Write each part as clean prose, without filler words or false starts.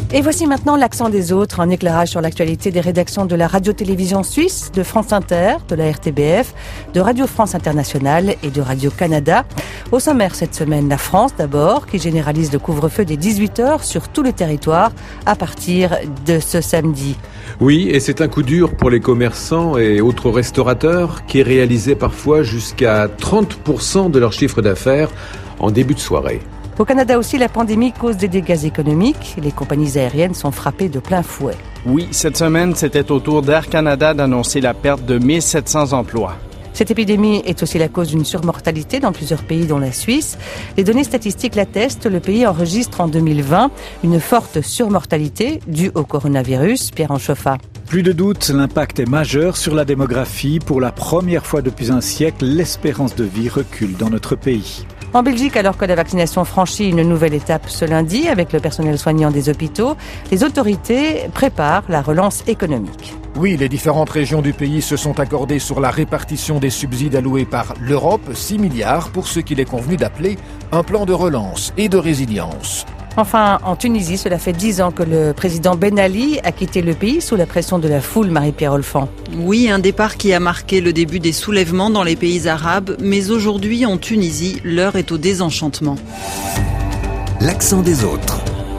Et voici maintenant l'accent des autres, un éclairage sur l'actualité des rédactions de la radio-télévision suisse, de France Inter, de la RTBF, de Radio France Internationale et de Radio-Canada. Au sommaire cette semaine, la France d'abord, qui généralise le couvre-feu des 18h sur tout le territoire à partir de ce samedi. Oui, et c'est un coup dur pour les commerçants et autres restaurateurs qui réalisaient parfois jusqu'à 30% de leur chiffre d'affaires en début de soirée. Au Canada aussi, la pandémie cause des dégâts économiques. Les compagnies aériennes sont frappées de plein fouet. Oui, cette semaine, c'était au tour d'Air Canada d'annoncer la perte de 1700 emplois. Cette épidémie est aussi la cause d'une surmortalité dans plusieurs pays, dont la Suisse. Les données statistiques l'attestent, le pays enregistre en 2020 une forte surmortalité due au coronavirus. Pierre Anchoffa. Plus de doute, l'impact est majeur sur la démographie. Pour la première fois depuis un siècle, l'espérance de vie recule dans notre pays. En Belgique, alors que la vaccination franchit une nouvelle étape ce lundi avec le personnel soignant des hôpitaux, les autorités préparent la relance économique. Oui, les différentes régions du pays se sont accordées sur la répartition des subsides alloués par l'Europe, 6 milliards pour ce qu'il est convenu d'appeler un plan de relance et de résilience. Enfin, en Tunisie, cela fait 10 ans que le président Ben Ali a quitté le pays sous la pression de la foule. Marie-Pierre Olfan. Oui, un départ qui a marqué le début des soulèvements dans les pays arabes. Mais aujourd'hui, en Tunisie, l'heure est au désenchantement. L'accent des autres.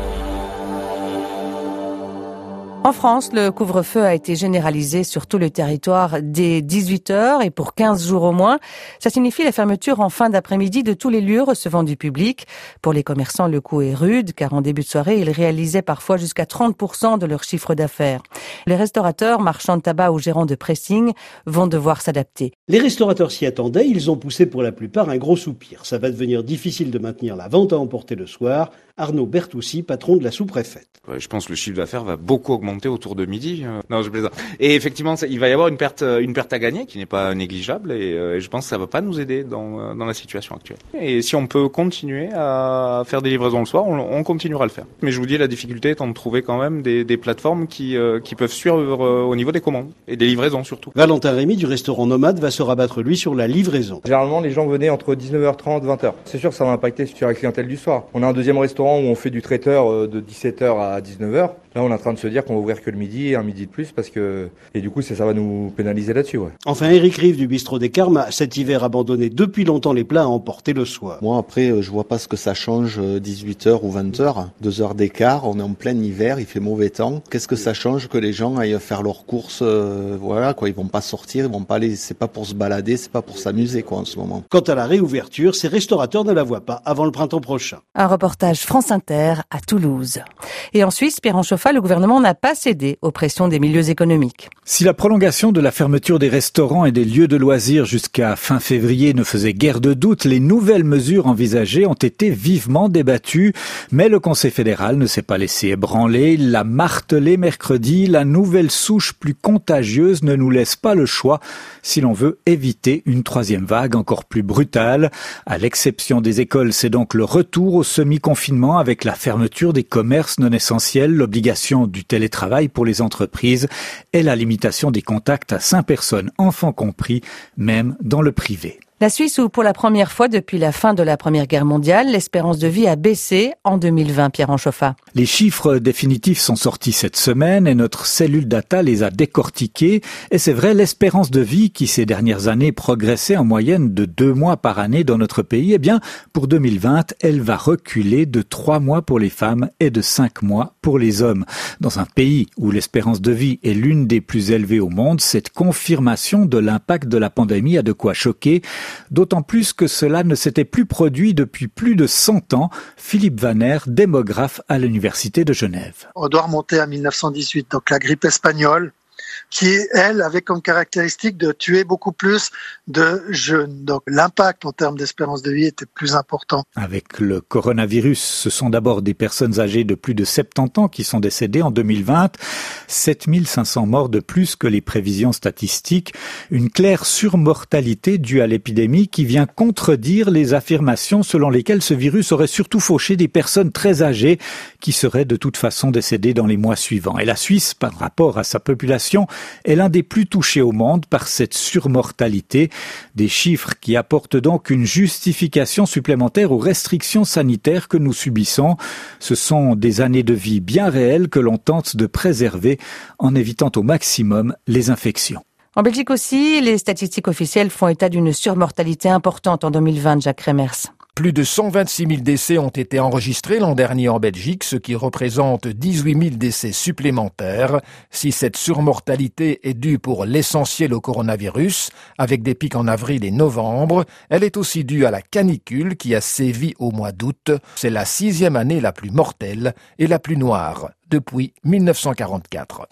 En France, le couvre-feu a été généralisé sur tout le territoire dès 18h et pour 15 jours au moins. Ça signifie la fermeture en fin d'après-midi de tous les lieux recevant du public. Pour les commerçants, le coup est rude car en début de soirée, ils réalisaient parfois jusqu'à 30% de leur chiffre d'affaires. Les restaurateurs, marchands de tabac ou gérants de pressing vont devoir s'adapter. Les restaurateurs s'y attendaient, ils ont poussé pour la plupart un gros soupir. Ça va devenir difficile de maintenir la vente à emporter le soir. Arnaud Bertoussi, patron de la sous-préfète. Je pense que le chiffre d'affaires va beaucoup augmenter autour de midi. Non, je plaisante. Et effectivement, il va y avoir une perte à gagner qui n'est pas négligeable et je pense que ça va pas nous aider dans la situation actuelle. Et si on peut continuer à faire des livraisons le soir, on continuera à le faire. Mais je vous dis, la difficulté étant de trouver quand même des plateformes qui peuvent suivre au niveau des commandes et des livraisons surtout. Valentin Rémy du restaurant Nomade va se rabattre lui sur la livraison. Généralement, les gens venaient entre 19h30 et 20h. C'est sûr que ça va impacter sur la clientèle du soir. On a un deuxième restaurant où on fait du traiteur de 17h à 19h. Là, on est en train de se dire qu'on va ouvrir que le midi et un midi de plus et du coup, ça va nous pénaliser là-dessus, ouais. Enfin, Eric Rive du bistrot des Carmes a cet hiver abandonné depuis longtemps les plats à emporter le soir. Moi, après, je vois pas ce que ça change 18h ou 20h. 2 heures d'écart, on est en plein hiver, il fait mauvais temps. Qu'est-ce que ça change que les gens aillent faire leurs courses, voilà, quoi. Ils vont pas sortir, ils vont pas aller, c'est pas pour se balader, c'est pas pour s'amuser, quoi, en ce moment. Quant à la réouverture, ces restaurateurs ne la voient pas avant le printemps prochain. Un reportage France Inter à Toulouse. Et en Suisse, Pierre Anchoffa, le gouvernement n'a pas cédé aux pressions des milieux économiques. Si la prolongation de la fermeture des restaurants et des lieux de loisirs jusqu'à fin février ne faisait guère de doute, les nouvelles mesures envisagées ont été vivement débattues. Mais le Conseil fédéral ne s'est pas laissé ébranler. Il l'a martelé mercredi. La nouvelle souche plus contagieuse ne nous laisse pas le choix si l'on veut éviter une troisième vague encore plus brutale. À l'exception des écoles, c'est donc le retour au semi-confinement avec la fermeture des commerces non essentiels, l'obligation du télétravail pour les entreprises et la limitation des contacts à 5 personnes, enfants compris, même dans le privé. La Suisse où, pour la première fois depuis la fin de la Première Guerre mondiale, l'espérance de vie a baissé en 2020, Pierre Anchoffa. Les chiffres définitifs sont sortis cette semaine et notre cellule data les a décortiqués. Et c'est vrai, l'espérance de vie qui ces dernières années progressait en moyenne de 2 mois par année dans notre pays, eh bien, pour 2020, elle va reculer de 3 mois pour les femmes et de 5 mois pour les hommes. Dans un pays où l'espérance de vie est l'une des plus élevées au monde, cette confirmation de l'impact de la pandémie a de quoi choquer. D'autant plus que cela ne s'était plus produit depuis plus de 100 ans. Philippe Vaner, démographe à l'Université de Genève. On doit remonter à 1918, donc la grippe espagnole, qui, elle, avait comme caractéristique de tuer beaucoup plus de jeunes. Donc l'impact en termes d'espérance de vie était plus important. Avec le coronavirus, ce sont d'abord des personnes âgées de plus de 70 ans qui sont décédées en 2020. 7500 morts de plus que les prévisions statistiques. Une claire surmortalité due à l'épidémie qui vient contredire les affirmations selon lesquelles ce virus aurait surtout fauché des personnes très âgées qui seraient de toute façon décédées dans les mois suivants. Et la Suisse, par rapport à sa population, région est l'un des plus touchés au monde par cette surmortalité. Des chiffres qui apportent donc une justification supplémentaire aux restrictions sanitaires que nous subissons. Ce sont des années de vie bien réelles que l'on tente de préserver en évitant au maximum les infections. En Belgique aussi, les statistiques officielles font état d'une surmortalité importante en 2020, Jacques Remers. Plus de 126 000 décès ont été enregistrés l'an dernier en Belgique, ce qui représente 18 000 décès supplémentaires. Si cette surmortalité est due pour l'essentiel au coronavirus, avec des pics en avril et novembre, elle est aussi due à la canicule qui a sévi au mois d'août. C'est la 6e année la plus mortelle et la plus noire depuis 1944.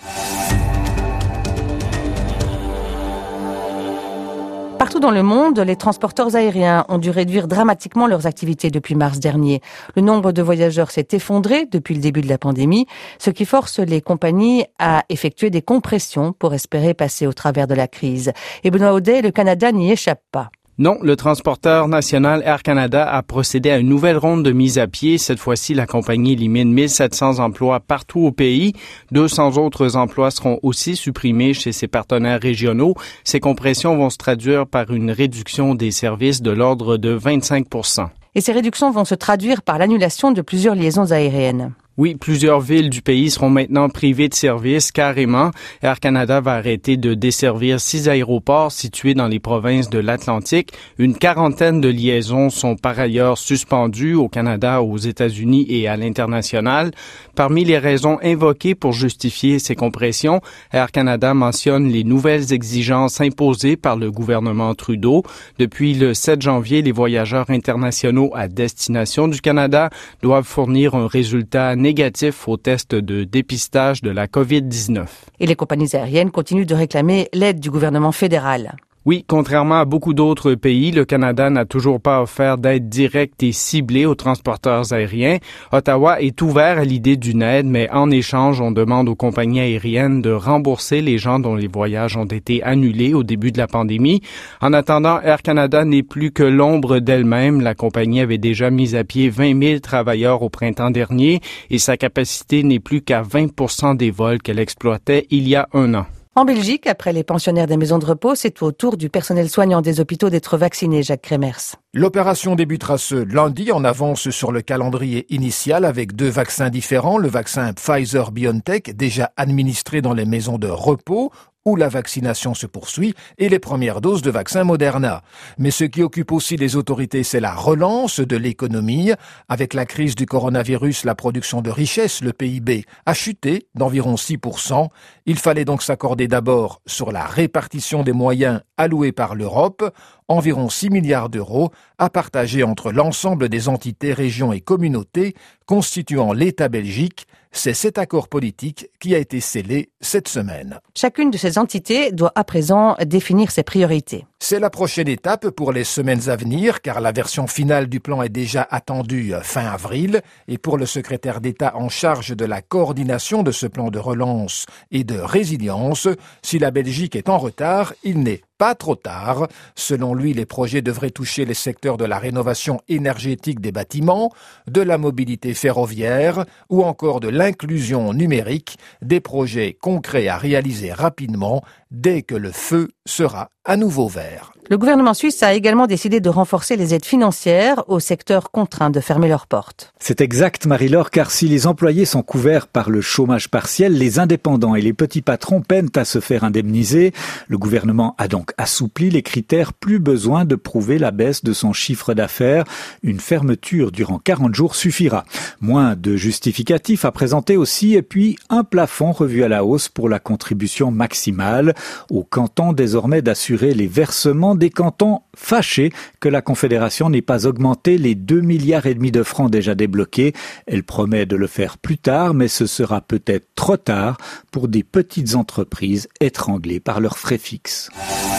Partout dans le monde, les transporteurs aériens ont dû réduire dramatiquement leurs activités depuis mars dernier. Le nombre de voyageurs s'est effondré depuis le début de la pandémie, ce qui force les compagnies à effectuer des compressions pour espérer passer au travers de la crise. Et Benoît Audet, le Canada n'y échappe pas. Non, le transporteur national Air Canada a procédé à une nouvelle ronde de mise à pied. Cette fois-ci, la compagnie élimine 1700 emplois partout au pays. 200 autres emplois seront aussi supprimés chez ses partenaires régionaux. Ces compressions vont se traduire par une réduction des services de l'ordre de 25%. Et ces réductions vont se traduire par l'annulation de plusieurs liaisons aériennes. Oui, plusieurs villes du pays seront maintenant privées de services carrément. Air Canada va arrêter de desservir 6 aéroports situés dans les provinces de l'Atlantique. Une quarantaine de liaisons sont par ailleurs suspendues au Canada, aux États-Unis et à l'international. Parmi les raisons invoquées pour justifier ces compressions, Air Canada mentionne les nouvelles exigences imposées par le gouvernement Trudeau. Depuis le 7 janvier, les voyageurs internationaux à destination du Canada doivent fournir un résultat négatif au test de dépistage de la COVID-19. Et les compagnies aériennes continuent de réclamer l'aide du gouvernement fédéral. Oui, contrairement à beaucoup d'autres pays, le Canada n'a toujours pas offert d'aide directe et ciblée aux transporteurs aériens. Ottawa est ouvert à l'idée d'une aide, mais en échange, on demande aux compagnies aériennes de rembourser les gens dont les voyages ont été annulés au début de la pandémie. En attendant, Air Canada n'est plus que l'ombre d'elle-même. La compagnie avait déjà mis à pied 20 000 travailleurs au printemps dernier et sa capacité n'est plus qu'à 20% des vols qu'elle exploitait il y a un an. En Belgique, après les pensionnaires des maisons de repos, c'est au tour du personnel soignant des hôpitaux d'être vacciné, Jacques Remers. L'opération débutera ce lundi en avance sur le calendrier initial avec 2 vaccins différents. Le vaccin Pfizer-BioNTech, déjà administré dans les maisons de repos, où la vaccination se poursuit, et les premières doses de vaccin Moderna. Mais ce qui occupe aussi les autorités, c'est la relance de l'économie. Avec la crise du coronavirus, la production de richesse, le PIB, a chuté d'environ 6%. Il fallait donc s'accorder d'abord sur la répartition des moyens alloués par l'Europe, environ 6 milliards d'euros, à partager entre l'ensemble des entités, régions et communautés constituant l'État belgique. C'est cet accord politique qui a été scellé cette semaine. Chacune de ces entités doit à présent définir ses priorités. C'est la prochaine étape pour les semaines à venir, car la version finale du plan est déjà attendue fin avril. Et pour le secrétaire d'État en charge de la coordination de ce plan de relance et de résilience, si la Belgique est en retard, il n'est pas trop tard. Selon lui, les projets devraient toucher les secteurs de la rénovation énergétique des bâtiments, de la mobilité ferroviaire ou encore de l'inclusion numérique, des projets concrets à réaliser rapidement dès que le feu sera à nouveau vert. Le gouvernement suisse a également décidé de renforcer les aides financières aux secteurs contraints de fermer leurs portes. C'est exact, Marie-Laure, car si les employés sont couverts par le chômage partiel, les indépendants et les petits patrons peinent à se faire indemniser. Le gouvernement a donc assoupli les critères, plus besoin de prouver la baisse de son chiffre d'affaires. Une fermeture durant 40 jours suffira. Moins de justificatifs à présenter aussi, et puis un plafond revu à la hausse pour la contribution maximale. Au canton désormais d'assurer les versements des cantons fâchés que la Confédération n'ait pas augmenté les 2,5 milliards de francs déjà débloqués. Elle promet de le faire plus tard, mais ce sera peut-être trop tard pour des petites entreprises étranglées par leurs frais fixes.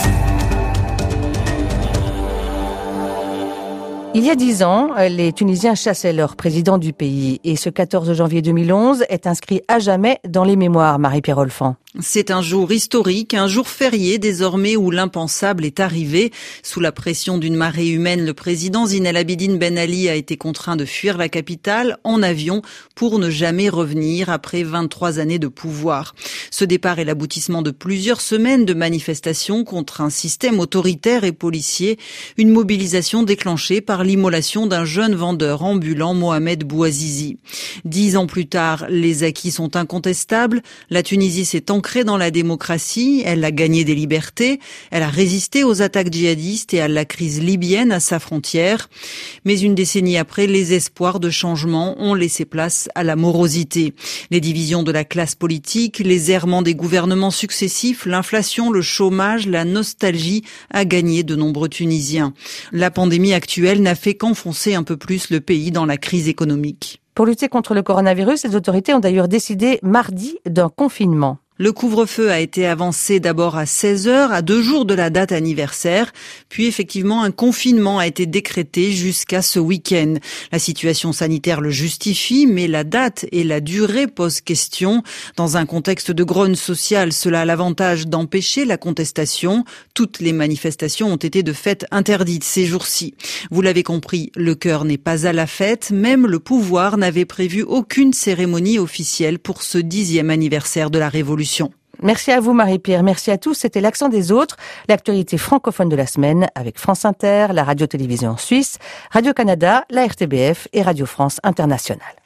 Il y a 10 ans, les Tunisiens chassaient leur président du pays et ce 14 janvier 2011 est inscrit à jamais dans les mémoires, Marie-Pierre Olfan. C'est un jour historique, un jour férié désormais où l'impensable est arrivé. Sous la pression d'une marée humaine, le président Zine El Abidine Ben Ali a été contraint de fuir la capitale en avion pour ne jamais revenir après 23 années de pouvoir. Ce départ est l'aboutissement de plusieurs semaines de manifestations contre un système autoritaire et policier, une mobilisation déclenchée par l'immolation d'un jeune vendeur ambulant, Mohamed Bouazizi. 10 ans plus tard, les acquis sont incontestables. La Tunisie s'est ancrée dans la démocratie, elle a gagné des libertés, elle a résisté aux attaques djihadistes et à la crise libyenne à sa frontière. Mais une décennie après, les espoirs de changement ont laissé place à la morosité. Les divisions de la classe politique, les errements des gouvernements successifs, l'inflation, le chômage, la nostalgie a gagné de nombreux Tunisiens. La pandémie actuelle n'a fait qu'enfoncer un peu plus le pays dans la crise économique. Pour lutter contre le coronavirus, les autorités ont d'ailleurs décidé mardi d'un confinement. Le couvre-feu a été avancé d'abord à 16h, à 2 jours de la date anniversaire. Puis effectivement, un confinement a été décrété jusqu'à ce week-end. La situation sanitaire le justifie, mais la date et la durée posent question. Dans un contexte de grogne sociale, cela a l'avantage d'empêcher la contestation. Toutes les manifestations ont été de fait interdites ces jours-ci. Vous l'avez compris, le cœur n'est pas à la fête. Même le pouvoir n'avait prévu aucune cérémonie officielle pour ce 10e anniversaire de la Révolution. Merci à vous Marie-Pierre, merci à tous. C'était l'Accent des autres, l'actualité francophone de la semaine avec France Inter, la radio-télévision suisse, Radio-Canada, la RTBF et Radio France Internationale.